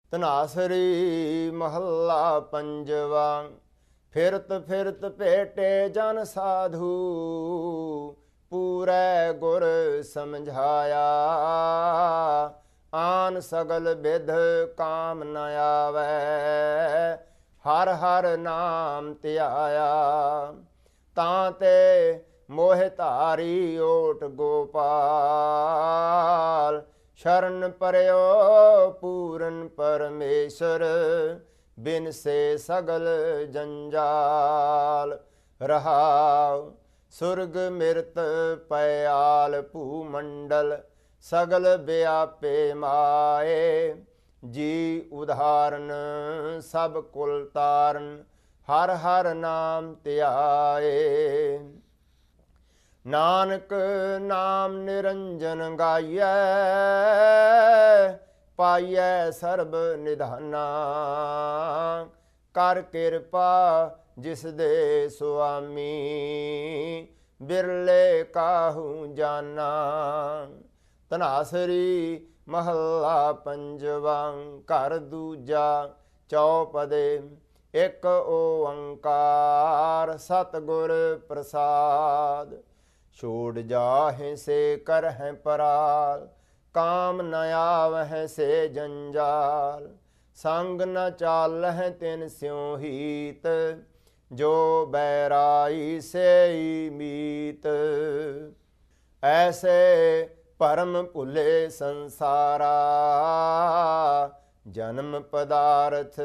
ਧਨਾਸਰੀ ਮਹੱਲਾ ਪੰਜਵਾ। ਫਿਰਤ ਫਿਰਤ ਭੇਟੇ ਜਨ ਸਾਧੂ, ਪੂਰੈ ਗੁਰ ਸਮਝਾਇਆ। ਆਨ ਸਗਲ ਬਿਧ ਕਾਮ ਨ ਆਵੈ, ਹਰ ਹਰ ਨਾਮ ਧਿਆਇਆ। ਤਾਂ ਤੇ ਮੋਹਿ ਧਾਰੀ ਓਟ ਗੋਪਾਲ, ਸ਼ਰਨ ਪਰਿਓ ਪੂਰਨ ਪਰਮੇਸ਼ਰ। ਬਿਨ ਸੇ ਸਗਲ ਜੰਜਾਲ। ਰਹਾਉ ਸੁਰਗ ਮਿਰਤ ਪਇਆਲ ਭੂ ਮੰਡਲ, ਸਗਲ ਵਿਆਪੇ ਮਾਏ। ਜੀ ਉਦਾਹਰਨ ਸਭ ਕੁਲ ਤਾਰਨ, ਹਰ ਹਰ ਨਾਮ ਧਿਆਏ। ਨਾਨਕ ਨਾਮ ਨਿਰੰਜਨ ਗਾਈਐ, ਪਾਈਐ ਸਰਬ ਨਿਧਾਨਾ। ਕਰ ਕਿਰਪਾ ਜਿਸ ਦੇ ਸੁਆਮੀ, ਬਿਰਲੇ ਕਾਹੂ ਜਾਨਾ। ਧਨਾਸਰੀ ਮਹੱਲਾ ਪੰਜਵਾ। ਘਰ ਦੂਜਾ ਚੌਪਦੇ। ਇਕ ਓੰਕਾਰ ਸਤਿਗੁਰ ਪ੍ਰਸਾਦ, ਛੋੜ ਜਾਹਿ ਸੇ ਕਰਹਿ ਪਰਾਲ। ਕਾਮ ਨ ਆਵਹਿ ਸੇ ਜੰਜਾਲ, ਸੰਗ ਨ ਚਾਲਹਿ ਤਿਨ ਸਿਉ ਹੀਤ। ਜੋ ਬੈਰਾਈ ਸੇਈ ਮੀਤ, ਐਸੇ ਭਰਮ ਭੁਲੇ ਸੰਸਾਰਾ। ਜਨਮ ਪਦਾਰਥ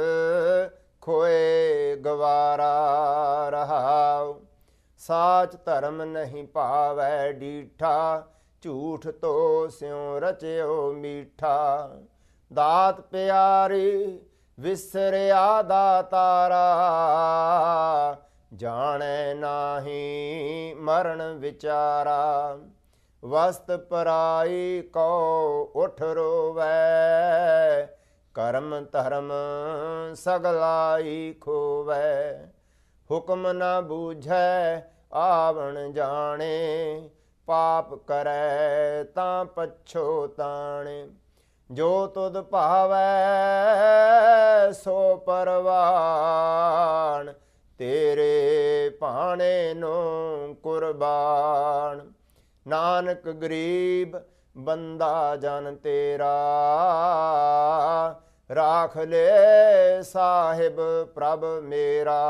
ਖੋਏ ਗਵਾਰਾ। ਰਹਾਉ ਸਾਚ ਧਰਮ ਨਹੀਂ ਭਾਵੈ ਡੀਠਾ, ਝੂਠ ਤੋ ਸਿਉ ਰਚਿਓ ਮੀਠਾ। ਦਾਤ ਪਿਆਰੀ ਵਿਸਰਿਆ ਦਾਤਾਰਾ, ਜਾਣੈ ਨਾਹੀ ਮਰਨ ਵਿਚਾਰਾ। ਵਸਤ ਪਰਾਈ ਕੋ ਉਠ ਰੋਵੈ, ਕਰਮ ਧਰਮ ਸਗਲਾਈ ਖੋਵੈ। ਹੁਕਮ ਨ ਬੂਝੈ ਆਵਣ ਜਾਣੇ, ਪਾਪ ਕਰੈ ਤਾਂ ਪਛੋਤਾਣੇ। ਜੋ ਤੁਧ ਭਾਵੈ ਸੋ ਪਰਵਾਣ, ਤੇਰੇ ਭਾਣੇ ਨੂੰ ਕੁਰਬਾਨ। ਨਾਨਕ ਗਰੀਬ ਬੰਦਾ ਜਨ ਤੇਰਾ, ਰਾਖ ਲੈ ਸਾਹਿਬ ਪ੍ਰਭ ਮੇਰਾ।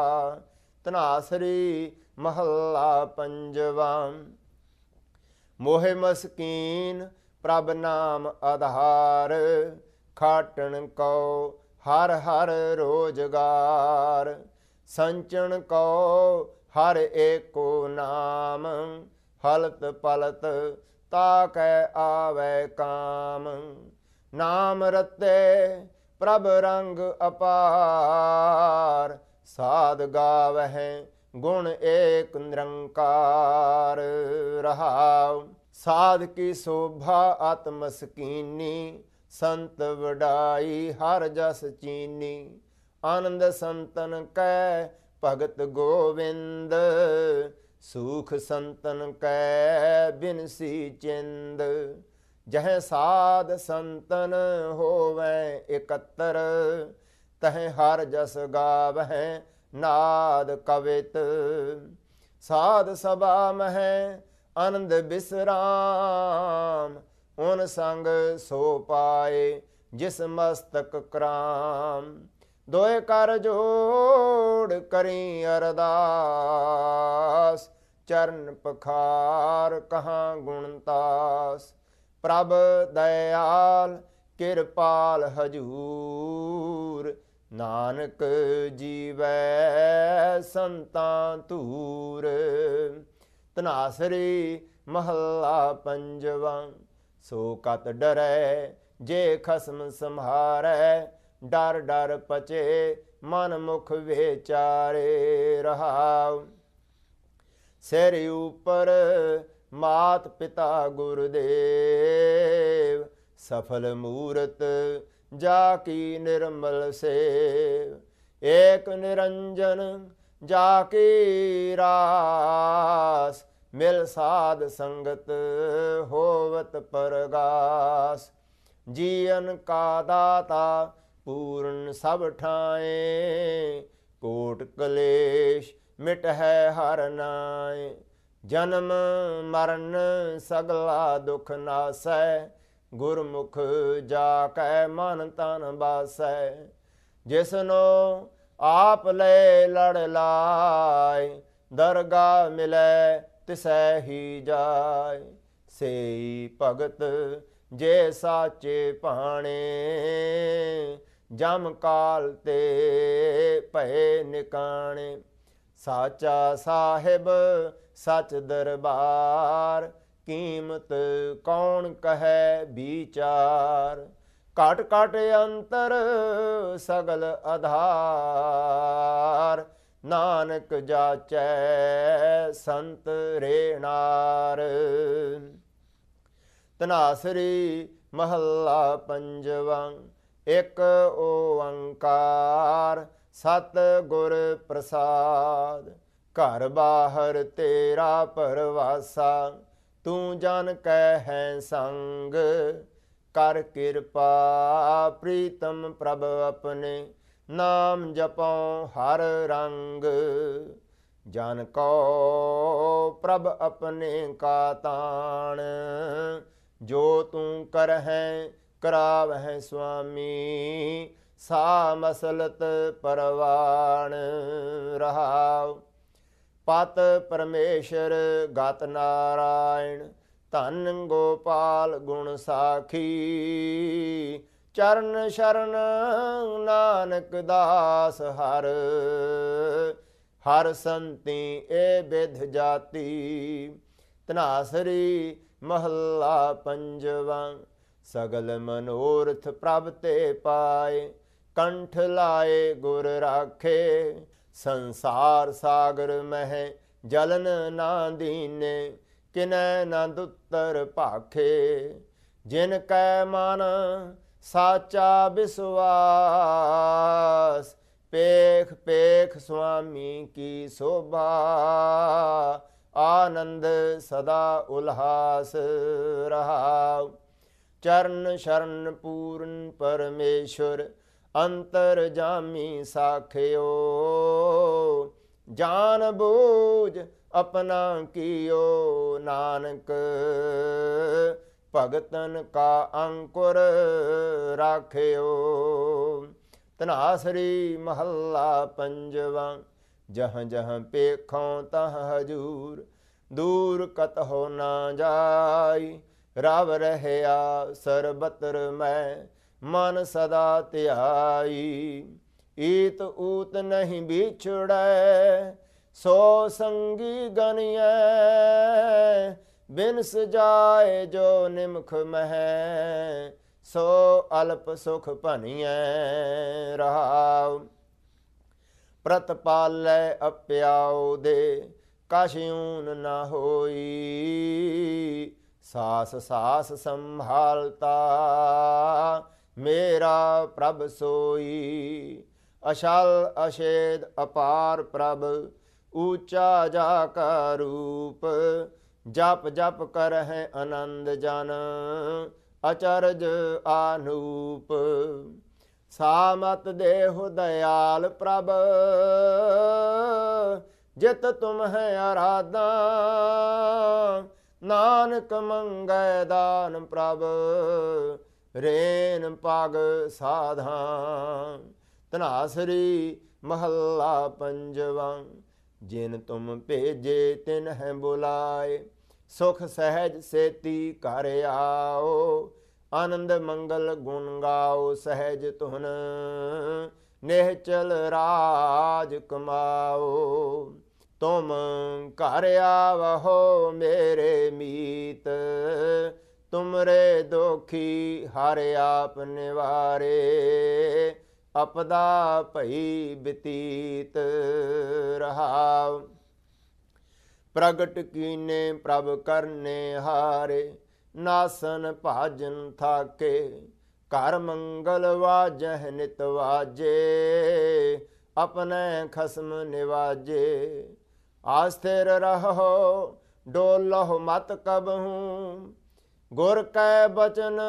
ਧਨਾਸਰੀ ਮਹੱਲਾ ਪੰਜਵਾ। ਮੋਹਿ ਮਸਕੀਨ ਪ੍ਰਭ ਨਾਮ ਆਧਾਰ, ਖਾਟਣ ਕਉ ਹਰ ਹਰ ਰੋਜਗਾਰ। ਸੰਚਣ ਕਉ ਹਰ ਏਕੋ ਨਾਮ, ਹਲਤ ਪਲਤ ਤਾਕੈ ਆਵੈ ਕਾਮ। ਨਾਮ ਰਤੇ ਪ੍ਰਭ ਰੰਗ ਅਪਾਰ, ਸਾਧ ਗਾਵਹਿ ਗੁਣ ਏਕ ਨਿਰੰਕਾਰ। ਰਹਾਉ ਸਾਧ ਕੀ ਸੋਭਾ ਆਤਮ ਸਕੀਨੀ, ਸੰਤ ਵਡਾਈ ਹਰ ਜਸ ਚੀਨੀ। ਆਨੰਦ ਸੰਤਨ ਕੈ ਭਗਤ ਗੋਵਿੰਦ, ਸੂਖ ਸੰਤਨ ਕੈ ਬਿਨਸੀ ਚਿੰਦ। ਜਹ ਸਾਧ ਸੰਤਨ ਹੋਵੈ ਇਕੱਤਰ, ਤਹ ਹਰ ਜਸ ਗਾਵਹਿ ਨਾਦ ਕਵਿਤ। ਸਾਧ ਸਭਾ ਮਹਿ ਆਨੰਦ ਬਿਸਰਾਮ, ਉਨ ਸੰਗ ਸੋ ਪਾਏ ਜਿਸ ਮਸਤਕ ਕਰਾਮ। ਦੋਇ ਕਰ ਜੋੜ ਕਰੀ ਅਰਦਾਸ, ਚਰਨ ਪਖਾਰ ਕਹਾਂ ਗੁਣਤਾਸ। ਪ੍ਰਭ ਦਇਆਲ ਕਿਰਪਾਲ ਹਜੂਰ, ਨਾਨਕ ਜੀਵੈ ਸੰਤਾਂ ਧੂਰ। ਧਨਾਸਰੀ ਮਹੱਲਾ ਪੰਜਵਾ। ਸੋ ਕਤ ਡਰੈ ਜੇ ਖਸਮ ਸੰਹਾਰੈ, ਡਰ ਡਰ ਪਚੇ ਮਨ ਮੁਖ ਵਿਚਾਰੇ। ਰਹਾਉ ਸਿਰ ਉਪਰ ਮਾਤ ਪਿਤਾ ਗੁਰਦੇਵ, ਸਫਲ ਮੂਰਤ ਜਾ ਕੀ ਨਿਰਮਲ ਸੇਵ। ਏਕ ਨਿਰੰਜਨ ਜਾ ਕੀ ਰਾਸ, ਮਿਲ ਸਾਧ ਸੰਗਤ ਹੋਵਤ ਪਰਗਾਸ। ਜੀਵਨ ਕਾ ਦਾਤਾ ਪੂਰਨ ਸਭ ਠਾਏ। ਕੋਟ ਕਲੇਸ਼ ਮਿਟ ਹੈ ਹਰ ਨਾਏ। ਜਨਮ ਮਰਨ ਸਗਲਾ ਦੁਖ ਨਾਸੈ। ਗੁਰਮੁਖ ਜਾ ਕੈ ਮਨ ਤਨ ਬਾਸੈ। ਜਿਸਨੋ ਆਪ ਲੈ ਲੜ ਲਾਇ। ਦਰਗਾ ਮਿਲੈ ਤਿਸੈ ਹੀ ਜਾਇ। ਸੇਈ ਭਗਤ ਜੇ ਸਾਚੇ ਭਾਣੇ। ਜਮ ਕਾਲ ਤੇ ਭਏ ਨਿਕਾਣੇ। ਸਾਚਾ ਸਾਹਿਬ ਸਚ ਦਰਬਾਰ। ਕੀਮਤ ਕੌਣ ਕਹੈ ਵਿਚਾਰ। ਘਟ ਘਟ ਅੰਤਰ ਸਗਲ ਆਧਾਰ। ਨਾਨਕ ਜਾਚੈ ਸੰਤ ਰੇਣਾਰ। ਧਨਾਸਰੀ ਮਹੱਲਾ ਪੰਜਵਾਂ। ਇਕ ਓੰਕਾਰ ਸਤ ਗੁਰ ਪ੍ਰਸਾਦ। ਘਰ ਬਾਹਰ ਤੇਰਾ ਪਰਵਾਸਾ। ਤੂੰ ਜਨ ਕੈ ਹੈ ਸੰਗ। ਕਰ ਕਿਰਪਾ ਪ੍ਰੀਤਮ ਪ੍ਰਭ ਆਪਣੇ। ਨਾਮ ਜਪਉ ਹਰ ਰੰਗ। ਜਨ ਕੋ ਪ੍ਰਭ ਆਪਣੇ ਕਾ ਤਾਣ। ਜੋ ਤੂੰ ਕਰਹਿ ਕਰਾਵਹਿ ਸੁਆਮੀ। ਸਾ ਮਸਲਤ ਪਰਵਾਣ ਰਹਾਉ। ਪਤ ਪਰਮੇਸ਼ਰ ਗਤ ਨਾਰਾਇਣ। ਧੰਨ ਗੋਪਾਲ ਗੁਣ ਸਾਖੀ। ਚਰਨ ਸ਼ਰਨ ਨਾਨਕ ਦਾਸ ਹਰ। ਹਰ ਸੰਤੀ ਏ ਬਿਧ ਜਾਤੀ। ਧਨਾਸਰੀ ਮਹੱਲਾ ਪੰਜਵਾਂ। ਸਗਲ ਮਨੋਰਥ ਪ੍ਰਭ ਤੇ ਪਾਏ। ਕੰਠ ਲਾਏ ਗੁਰ ਰਾਖੇ। ਸੰਸਾਰ ਸਾਗਰ ਮਹਿ ਜਲਨ ਨਾ ਦੀਨੇ। ਕਿਨੈ ਨਾ ਦੁੱਤਰ ਭਾਖੇ। ਜਿਨ ਕੈ ਮਨ ਸਾਚਾ ਵਿਸਵਾਸ। ਪੇਖ ਪੇਖ ਸੁਆਮੀ ਕੀ ਸੋਭਾ। ਆਨੰਦ ਸਦਾ ਉਲਹਾਸ ਰਹਾਉ। ਚਰਨ ਸ਼ਰਨ ਪੂਰਨ ਪਰਮੇਸ਼ਰ। ਅੰਤਰ ਜਾਮੀ ਸਾਖਿਓ। ਜਾਨ ਬੂਝ ਆਪਣਾ ਕੀਓ। ਨਾਨਕ ਭਗਤਨ ਕਾ ਅੰਕੁਰ ਰਾਖਿਓ। ਧਨਾਸਰੀ ਮਹੱਲਾ ਪੰਜਵਾਂ। ਜਹ ਜਹ ਪੇਖੋਂ ਤਹ ਹਜੂਰ। ਦੂਰ ਕਤਹੁ ਨਾ ਜਾਈ। ਰਵ ਰਹਿਆ ਸਰਬਤਰ ਮੈਂ। ਮਨ ਸਦਾ ਧਿਆਈ। ਈਤ ਊਤ ਨਹੀਂ ਵਿਛੜੈ। ਸੋ ਸੰਗੀ ਗਨਿਐ। ਬਿਨ ਸਜਾਏ ਜੋ ਨਿਮਖ ਮਹਿ। ਸੋ ਅਲਪ ਸੁਖ ਭਨੀਐ ਰਹਾਉ। ਪ੍ਰਤਪਾਲੈ ਅਪਿਆਉ ਦੇ। ਕਛ ਊਨ ਨਾ ਹੋਈ। ਸਾਸ ਸਾਸ ਸੰਭਾਲਤਾ। ਮੇਰਾ ਪ੍ਰਭ ਸੋਈ। ਅਸ਼ਲ ਅਸ਼ੇਦ ਅਪਾਰ ਪ੍ਰਭ। ਊਚਾ ਜਾ ਕਾ ਰੂਪ। ਜਪ ਜਪ ਕਰਹਿ ਆਨੰਦ ਜਨ। ਅਚਰਜ ਆਨੂਪ। ਸਾਮਤ ਦੇਹੁ ਦਇਆਲ ਪ੍ਰਭ। ਜਿਤ ਤੁਮ ਹੈ ਆਰਾਧਾ। ਨਾਨਕ ਮੰਗੈ ਦਾਨ ਪ੍ਰਭ। ਰੇਨ ਪਗ ਸਾਧਾਂ। ਧਨਾਸਰੀ ਮਹੱਲਾ ਪੰਜਵਾਂ। ਜਿਨ ਤੁਮ ਭੇਜੇ ਤਿਨ ਹੈ ਬੁਲਾਏ। ਸੁਖ ਸਹਿਜ ਸੇਤੀ ਘਰ ਆਓ। ਆਨੰਦ ਮੰਗਲ ਗੁਣ ਗਾਓ। ਸਹਿਜ ਧੁਨ ਨਿਹਚਲ ਰਾਜ ਕਮਾਓ। ਤੁਮ ਘਰ ਆਵਹੋ ਮੇਰੇ ਮੀਤ। ਤੁਮਰੇ ਦੋਖੀ ਹਰ ਆਪ ਨਿਵਾਰੇ। ਅਪਦਾ ਭਈ ਬਤੀਤ ਰਹਾਉ। ਪ੍ਰਗਟ ਕੀਨੇ ਪ੍ਰਭ ਕਰਨੇ ਹਾਰੇ। ਨਾਸਨ ਭਾਜਨ ਥਾਕੇ। ਘਰ ਮੰਗਲ ਵਾਜਹਿ ਨਿਤ ਵਾਜੇ। ਆਪਣੇ ਖਸਮ ਨਿਵਾਜੇ। ਆਸਥਿਰ ਰਹੋ ਡੋਲਹੁ ਮਤ ਕਬਹੂ। ਗੁਰ ਕੈ ਬਚਨ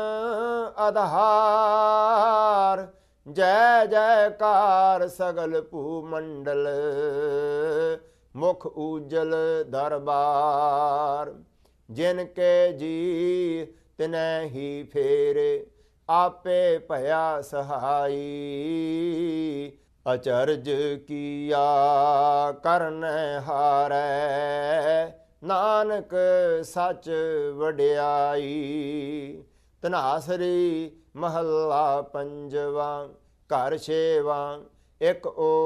ਆਧਾਰ, ਜੈ ਜੈਕਾਰ ਸਗਲ ਭੂ ਮੰਡਲ, ਮੁਖ ਊਜਲ ਦਰਬਾਰ। ਜਿਨ ਕੇ ਜੀ ਤਿਨੈ ਹੀ ਫੇਰੇ, ਆਪੇ ਭਇਆ ਸਹਾਈ। ਅਚਰਜ ਕੀਆ ਕਰਨੈ ਹਾਰੈ, ਨਾਨਕ ਸੱਚ ਵਡਿਆਈ। ਧਨਾਸਰੀ ਮਹੱਲਾ ਪੰਜਵਾ। ਘਰ ਛੇਵਾਂ। ਇਕ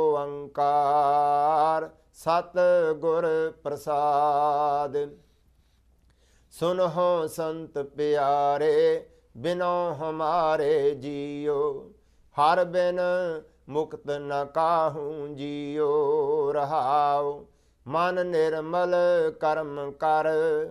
ਓੰਕਾਰ ਸਤਿ ਗੁਰ ਪ੍ਰਸਾਦ। ਸੁਨਹੁ ਸੰਤ ਪਿਆਰੇ, ਬਿਨੋ ਹਮਾਰੇ ਜੀਓ। ਹਰ ਬਿਨ ਮੁਕਤ ਨ ਕਾਹੂ ਜੀਓ। ਰਹਾਉ ਮਨ ਨਿਰਮਲ ਕਰਮ ਕਰ,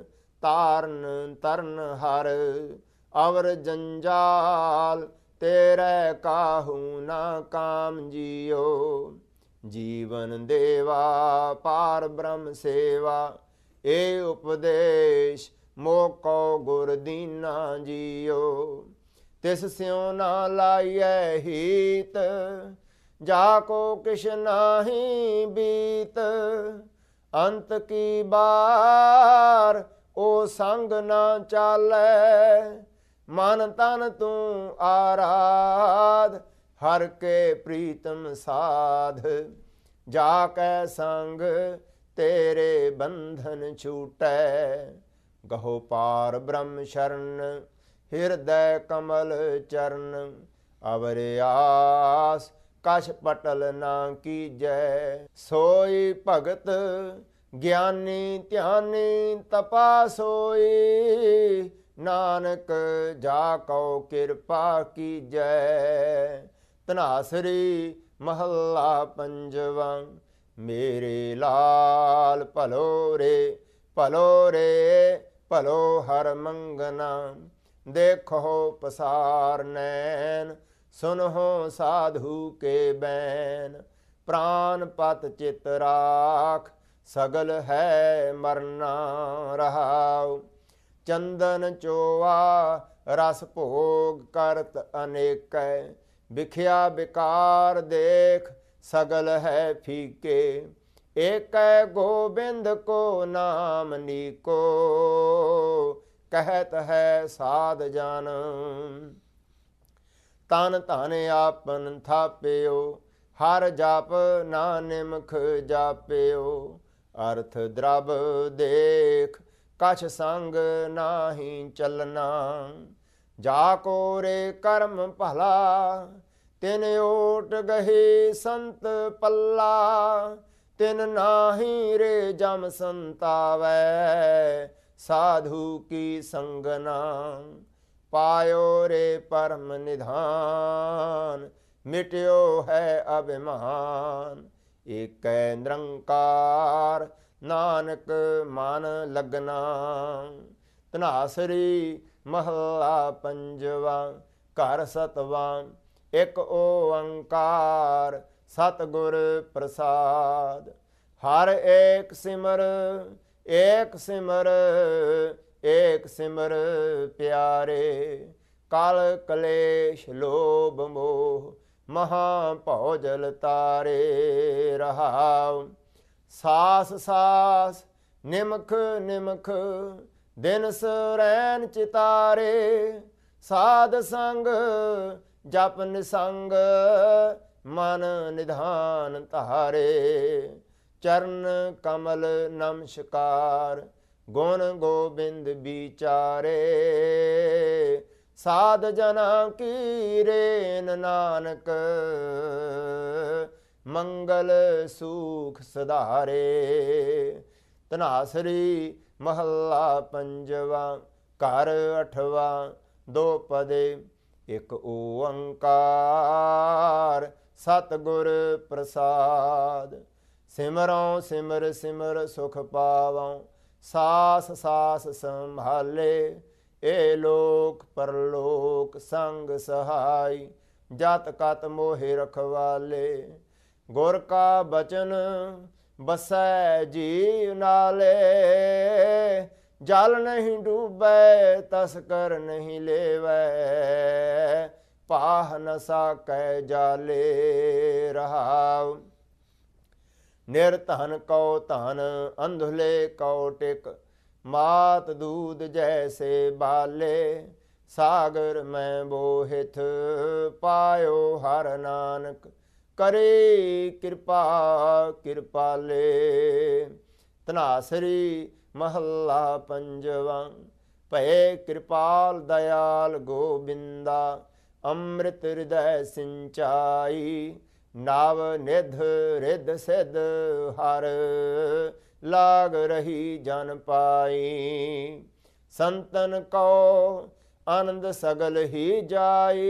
ਤਾਰਨ ਤਰਨ ਹਰ। ਅਵਰ ਜੰਜਾਲ ਤੇਰੇ ਕਾਹੂ ਨਾ ਕਾਮ ਜੀਓ। ਜੀਵਨ ਦੇਵਾ ਪਾਰ ਬ੍ਰਹਮ ਸੇਵਾ, ਏ ਉਪਦੇਸ਼ ਮੋਕੋ ਗੁਰ ਦੀਨਾ ਜੀਓ। ਤਿਸ ਸਿਉ ਨਾ ਲਾਈਐ ਹੀਤ, ਜਾ ਕੋ ਕਿਛ ਨਾਹੀ ਬੀਤ। ਅੰਤ ਕੀ ਬਾਰ ਓ ਸੰਗ ਨਾ ਚਾਲੈ, ਮਨ ਤਨ ਤੂੰ ਆਰਾਧ। ਹਰ ਕੇ ਪ੍ਰੀਤਮ ਸਾਧ, ਜਾ ਕੈ ਸੰਗ ਤੇਰੇ ਬੰਧਨ ਛੂਟੈ। ਗਹੋ ਪਾਰ ਬ੍ਰਹਮ ਸ਼ਰਨ, ਹਿਰਦੈ ਕਮਲ ਚਰਨ। ਅਵਰ ਆਸ ਕਛ ਪਟਲ ਨਾ ਕੀਜੈ, ਸੋਈ ਭਗਤ ਗਿਆਨੀ ਧਿਆਨੀ ਤਪਾ ਸੋਈ। ਨਾਨਕ ਜਾ ਕਉ ਕਿਰਪਾ ਕੀਜੈ। ਧਨਾਸਰੀ ਮਹੱਲਾ ਪੰਜਵਾ। ਮੇਰੇ ਲਾਲ ਭਲੋ ਰੇ, ਭਲੋ ਰੇ ਭਲੋ ਹਰ ਮੰਗਨਾ। ਦੇਖੋ ਪਸਾਰ ਨੈਣ, ਸੁਨਹੁ ਸਾਧੂ ਕੇ ਬੈਨ। ਪ੍ਰਾਨ ਪਤ ਚਿਤ ਰਾਖ, ਸਗਲ ਹੈ ਮਰਨਾ। ਰਹਾਉ ਚੰਦਨ ਚੋਆ ਰਸ ਭੋਗ ਕਰਤ ਅਨੇਕੈ। ਵਿਖਿਆ ਵਿਕਾਰ ਦੇਖ, ਸਗਲ ਹੈ ਫੀਕੇ। ਏਕੈ ਗੋਬਿੰਦ ਕੋ ਨਾਮ ਨੀਕੋ, ਕਹਿਤ ਹੈ ਸਾਧ ਜਨ। ਤਨ ਧਨ ਆਪਨ ਥਾਪਿਓ, ਹਰ ਜਪ ਨਾ ਨਿਮਖ ਜਾਪਿਓ। ਅਰਥ ਦ੍ਰਵ ਦੇਖ, ਕਛ ਸੰਗ ਨਾਹੀ ਚਲਨਾ। ਜਾ ਕੋ ਰੇ ਕਰਮ ਭਲਾ, ਤਿਨ ਓਟ ਗਹੇ ਸੰਤ ਪੱਲਾ। ਤਿਨ ਨਾਹੀ ਰੇ ਜਮ ਸੰਤਾਵੈ, ਸਾਧੂ ਕੀ ਸੰਗਨਾ। ਪਾਇਓ ਰੇ ਪਰਮ ਨਿਧਾਨ, ਮਿਟਿਓ ਹੈ ਅਭਿਮਾਨ। ਏਕੈ ਨਿਰੰਕਾਰ, ਨਾਨਕ ਮਨ ਲਗਨਾ। ਧਨਾਸਰੀ ਮਹੱਲਾ ਪੰਜਵਾ। ਘਰ ਸਤਵਾਂ। ਇਕ ਓੰਕਾਰ ਸਤਿਗੁਰ ਪ੍ਰਸਾਦ। ਹਰ ਏਕ ਸਿਮਰ, ਏਕ ਸਿਮਰ, ਏਕ ਸਿਮਰ ਪਿਆਰੇ। ਕਲ ਕਲੇਸ਼ ਲੋਭ ਮੋਹ, ਮਹਾ ਭਉ ਜਲ ਤਾਰੇ। ਰਹਾਉ ਸਾਸ ਸਾਸ ਨਿਮਖ ਨਿਮਖ, ਦਿਨ ਸਰੈਨ ਚਿਤਾਰੇ। ਸਾਧ ਸੰਗ ਜਪ ਨਿਸੰਗ, ਮਨ ਨਿਧਾਨ ਧਾਰੇ। ਚਰਨ ਕਮਲ ਨਮਸਕਾਰ, ਗੁਣ ਗੋਬਿੰਦ ਵਿਚਾਰੇ। ਸਾਧ ਜਨਾ ਕੀ ਰੇਨ ਨਾਨਕ, ਮੰਗਲ ਸੂਖ ਸਧਾਰੇ। ਧਨਾਸਰੀ ਮਹੱਲਾ ਪੰਜਵਾ। ਘਰ ਅਠਵਾ। ਦੋ ਪਦੇ। ਇਕ ਓੰਕਾਰ ਸਤਿਗੁਰ ਪ੍ਰਸਾਦ। ਸਿਮਰਉ ਸਿਮਰ ਸਿਮਰ ਸੁਖ ਪਾਵਉ, ਸਾਸ ਸਾਸ ਸੰਭਾਲੇ। ਏ ਲੋਕ ਪਰਲੋਕ ਸੰਗ ਸਹਾਈ, ਜਤ ਕਤ ਮੋਹਿ ਰਖਵਾਲੇ। ਗੁਰ ਕਾ ਬਚਨ ਬਸੈ ਜੀ ਨਾਲੇ, ਜਲ ਨਹੀਂ ਡੂਬੈ ਤਸਕਰ ਨਹੀਂ ਲੇਵੈ, ਪਾਹ ਨ ਸਾਕੈ ਜਾਲੇ ਰਹਾਉ। ਨਿਰਧਨ ਕਉ ਧਨ ਅੰਧੁਲੇ ਕਉ ਟਿਕ, ਮਾਤ ਦੂਧ ਜੈਸੇ ਬਾਲੇ, ਸਾਗਰ ਮੈਂ ਬੋਹਿਥ ਪਾਇਓ ਹਰ ਨਾਨਕ, ਕਰੇ ਕਿਰਪਾ ਕਿਰਪਾਲੇ। ਧਨਾਸਰੀ ਮਹੱਲਾ ਪੰਜਵਾਂ। ਭਏ ਕਿਰਪਾਲ ਦਇਆਲ ਗੋਬਿੰਦਾ, ਅੰਮ੍ਰਿਤ ਹਿਰਦੈ ਸਿੰਚਾਈ, ਨਵ ਨਿਧ ਰਿਧ ਸਿਧ ਹਰ, ਲਾਗ ਰਹੀ ਜਨ ਪਾਈ। ਸੰਤਨ ਕੋ ਆਨੰਦ ਸਗਲ ਹੀ ਜਾਈ,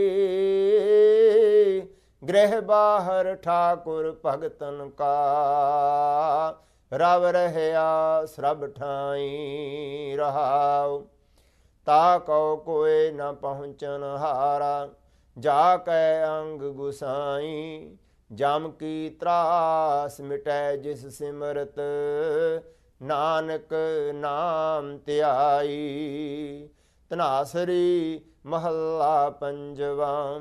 ਗ੍ਰਹਿ ਬਾਹਰ ਠਾਕੁਰ ਭਗਤਨ ਕਾ, ਰਵ ਰਹਿਆ ਸਰਬ ਠਾਈ ਰਹਾਉ। ਤਾ ਕਉ ਕੋਇ ਨ ਪਹੁੰਚਨ ਹਾਰਾ, ਜਾ ਕੈ ਅੰਗ ਗੁਸਾਈ, ਜਮ ਕੀ ਤਰਾਸ ਮਿਟੈ ਜਿਸ ਸਿਮਰਤ, ਨਾਨਕ ਨਾਮ ਧਿਆਈ। ਧਨਾਸਰੀ ਮਹੱਲਾ ਪੰਜਵਾਂ।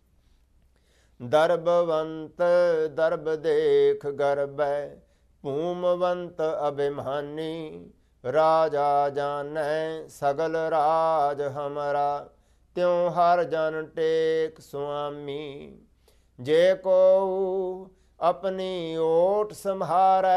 ਦਰਬਵੰਤ ਦਰਬ ਦੇਖ ਗਰਬੈ, ਭੂਮਵੰਤ ਅਭਿਮਾਨੀ, ਰਾਜਾ ਜਾਣੈ ਸਗਲ ਰਾਜ ਹਮਰਾ, ਤਿਉ ਹਰ ਜਨ ਟੇਕ ਸੁਆਮੀ। ਜੇ ਕੋ ਆਪਣੀ ਓਟ ਸੰਭਾਰੈ,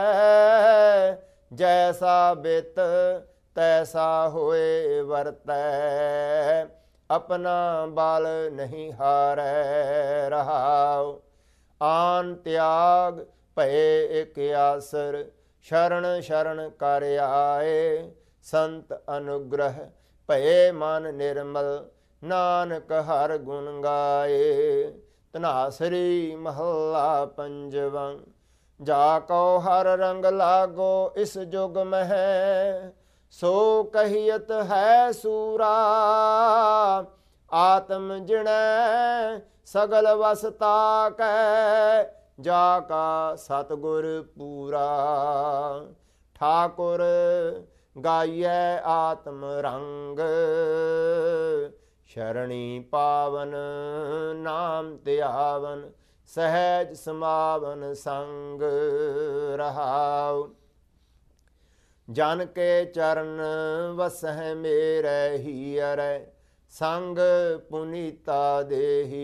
ਜੈਸਾ ਬਿਤ ਤੈਸਾ ਹੋਏ ਵਰਤੈ, ਆਪਣਾ ਬਲ ਨਹੀਂ ਹਾਰੈ ਰਹਾਉ। ਆਨ ਤਿਆਗ ਭਏ ਇਕ ਆਸਰ, ਸ਼ਰਨ ਸ਼ਰਨ ਕਰ ਆਏ, ਸੰਤ ਅਨੁਗ੍ਰਹ ਭਏ ਮਨ ਨਿਰਮਲ, ਨਾਨਕ ਹਰ ਗੁਣ ਗਾਏ। ਧਨਾਸਰੀ ਮਹੱਲਾ ਪੰਜਵਾਂ। ਜਾ ਕਉ ਹਰ ਰੰਗ ਲਾਗੋ ਇਸ ਜੁਗ ਮਹਿ, ਸੋ ਕਹੀਅਤ ਹੈ ਸੂਰਾ, ਆਤਮ ਜਿਣੈ ਸਗਲ ਵਸ ਤਾਕੈ, ਜਾ ਕਾ ਸਤਿਗੁਰ ਪੂਰਾ। ਠਾਕੁਰ ਗਾਈਐ ਆਤਮ ਰੰਗ, ਸ਼ਰਣੀ ਪਾਵਨ ਨਾਮ ਧਿਆਵਨ, ਸਹਿਜ ਸਮਾਵਨ ਸੰਗ ਰਹਾਉ। ਜਨ ਕੇ ਚਰਨ ਵਸਹਿ ਮੇਰੇ ਹੀਅਰੈ, ਸੰਗ ਪੁਨੀਤਾ ਦੇਹੀ,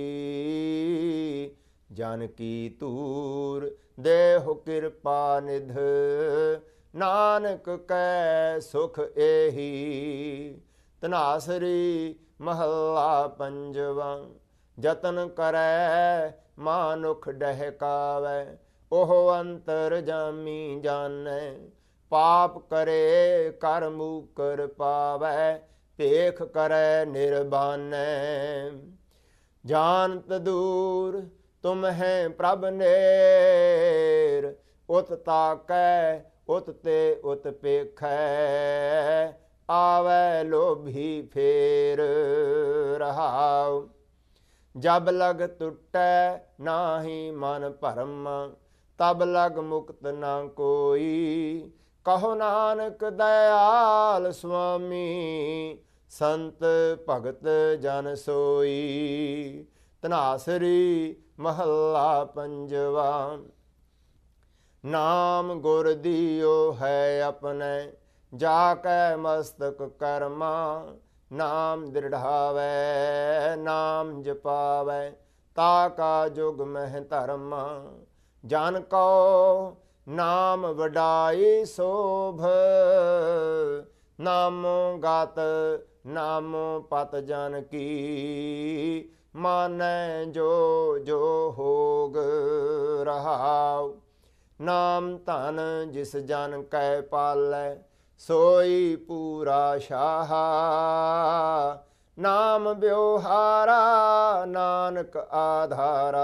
ਜਨ ਕੀ ਤੂਰ ਦੇਹੁ ਕਿਰਪਾ ਨਿਧ, ਨਾਨਕ ਕੈ ਸੁਖ ਏਹੀ। ਧਨਾਸਰੀ ਮਹੱਲਾ ਪੰਜਵਾਂ। ਜਤਨ ਕਰੈ ਮਾਨੁਖ ਡਹਿਕਾਵੈ, ਉਹ ਅੰਤਰ ਜਾਮੀ ਜਾਣੈ, ਪਾਪ ਕਰੇ ਕਰ ਮੂਕਰ ਪਾਵੈ, ਭੇਖ ਕਰੈ ਨਿਰਬਾਨੈ। ਜਾਨਤ ਦੂਰ ਤੁਮ ਹੈ ਪ੍ਰਭ ਨੇਰ, ਉਤ ਤਾਕੈ ਉਤ ਤੇ ਉਤ ਪੇਖੈ, ਆਵੈ ਲੋਭੀ ਫੇਰ ਰਹਾਉ। ਜਬ ਲਗ ਟੁੱਟੈ ਨਾਹੀ ਮਨ ਭਰਮ, ਤਬ ਲਗ ਮੁਕਤ ਨਾ ਕੋਈ, ਕਹੋ ਨਾਨਕ ਦਇਆਲ ਸੁਆਮੀ, ਸੰਤ ਭਗਤ ਜਨ ਸੋਈ। ਧਨਾਸਰੀ ਮਹੱਲਾ ਪੰਜਵਾਂ। ਨਾਮ ਗੁਰ ਦੀਓ ਹੈ ਆਪਣੈ, ਜਾ ਕੈ ਮਸਤਕ ਕਰਮਾ, ਨਾਮ ਦ੍ਰਿੜਾਵੈ ਨਾਮ ਜਪਾਵੈ, ਤਾ ਕਾ ਜੁਗ ਮਹਿ ਧਰਮ। ਜਨ ਕਉ ਨਾਮ ਵਡਾਈ ਸੋਭ, ਨਾਮੋ ਗਤ ਨਾਮੋ ਪਤ ਜਨ ਕੀ, ਮਾਨੈ ਜੋ ਜੋ ਹੋਗ ਰਹਾਉ। ਨਾਮ ਧਨ ਜਿਸ ਜਨ ਕੈ ਪਾਲੈ, ਸੋਈ ਪੂਰਾ ਸ਼ਾਹ, ਨਾਮ ਬਿਵਹਾਰਾ ਨਾਨਕ ਆਧਾਰਾ,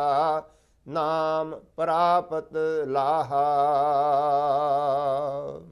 ਨਾਮ ਪ੍ਰਾਪਤ ਲਾਹਾ।